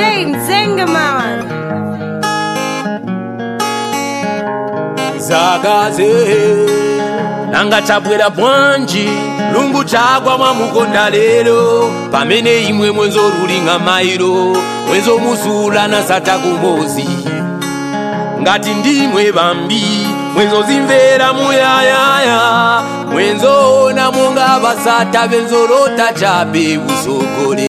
Jane Zengaman. Zagaze nanga tabwera bwanji lungu chagwa mwamukonda lero pamene imwe mwenzo rulinga mairo mwenzo musula na sata kumozi ngati ndimwe bambi mwenzo zimvera muyayaya mwenzo ona monga basata benzorota chabe usogole